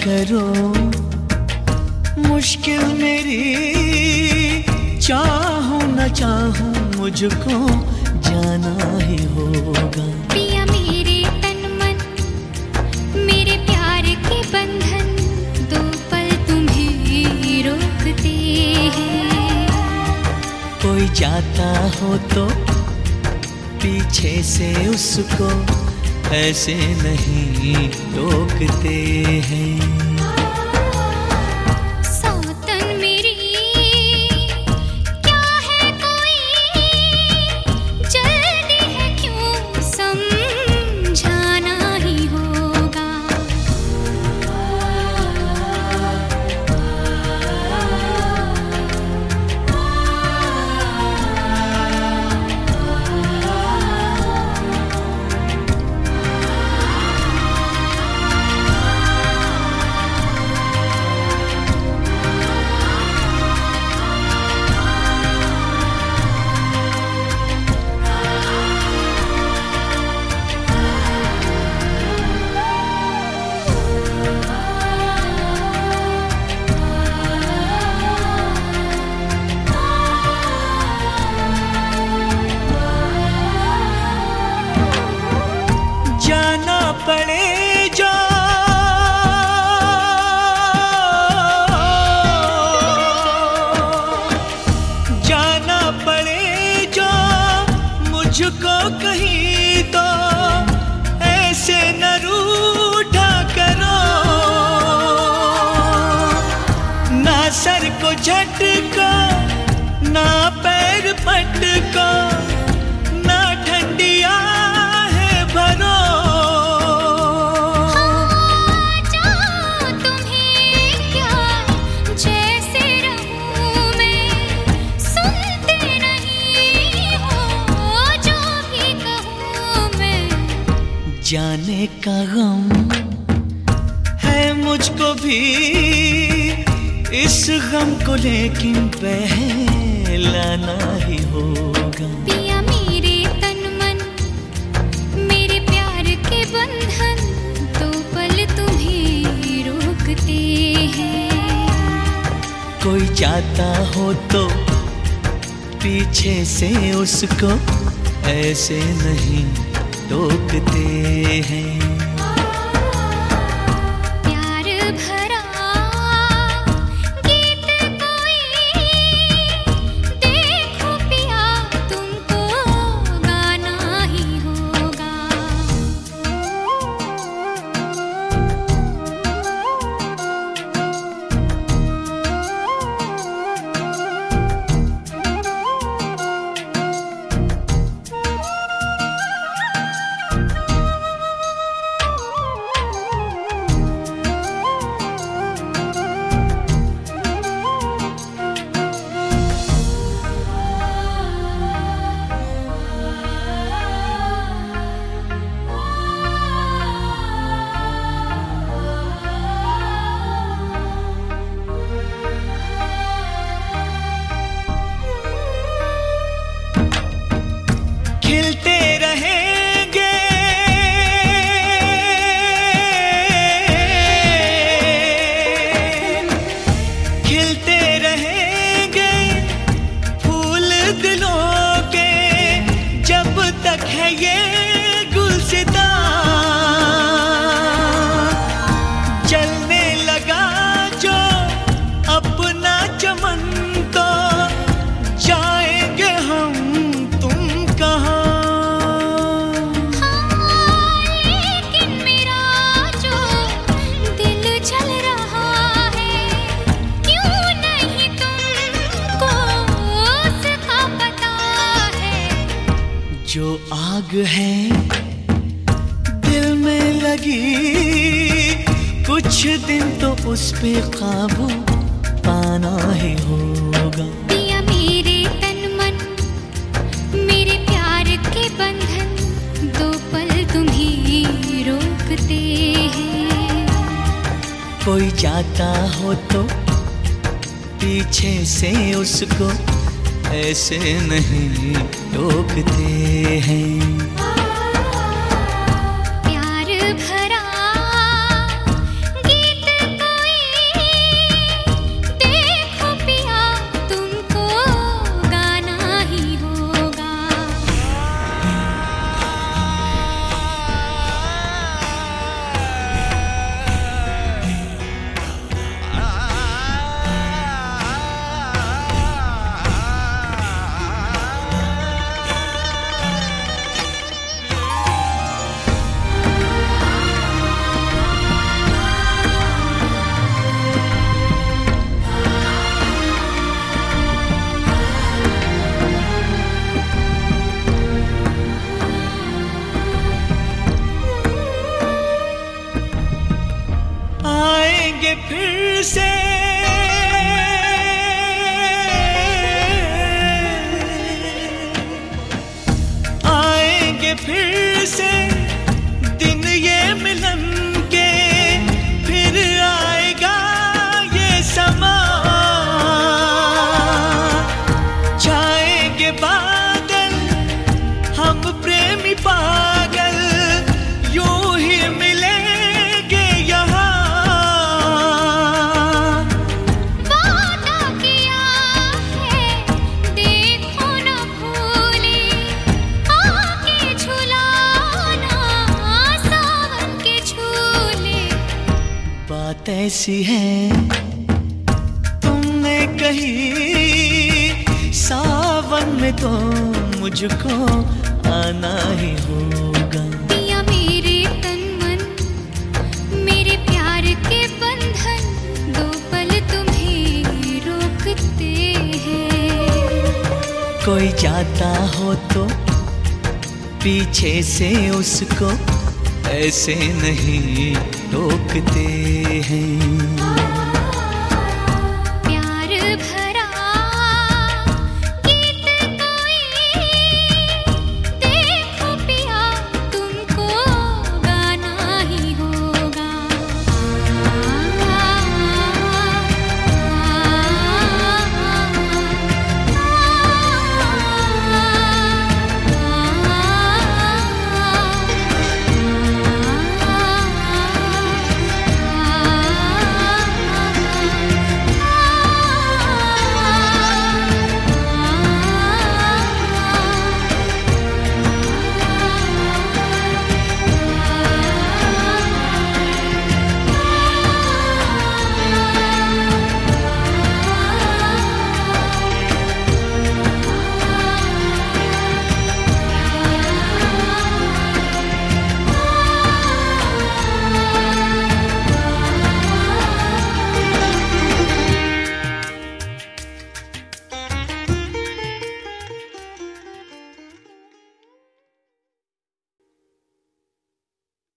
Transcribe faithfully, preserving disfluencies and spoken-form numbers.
करो, मुश्किल मेरी चाहूं न चाहूं मुझको जाना ही होगा। पिया मेरे तन मन मेरे प्यार के बंधन दो पल तुम्हें रोकते हैं। कोई जाता हो तो पीछे से उसको ऐसे नहीं रोकते हैं। पड़े जो जाना पड़े जो मुझको कहीं तो ऐसे न रूठा करो, ना सर को झटको ना पैर पटको ना ठंडिया है भरो। जाने का गम है मुझको भी इस गम को, लेकिन पहलाना ही होगा। पिया मेरे तन मन मेरे प्यार के बंधन दो पल तुम्हें रोकते हैं। कोई जाता हो तो पीछे से उसको ऐसे नहीं रोकते हैं। प्यार भरा गीत कोई देखो पिया तुमको गाना ही होगा। खिलते रहेंगे खिलते रहेंगे फूल दिलों के जब तक है ये गुलसिता। चलने लगा जो अपना चमन तो जाएंगे हम तुम कहाँ। जो आग है दिल में लगी कुछ दिन तो उस पे काबू पाना ही होगा। पिया मेरे तन मन मेरे प्यार के बंधन दो पल तुम्हें रोकते हैं। कोई जाता हो तो पीछे से उसको ऐसे नहीं रोकते हैं। प्यार भरा गीत कैसी है तुमने कही सावन में तो मुझको आना ही होगा। पिया मेरे तन मन मेरे प्यार के बंधन दो पल तुम्हें रोकते हैं। कोई जाता हो तो पीछे से उसको ऐसे नहीं टोकते हैं।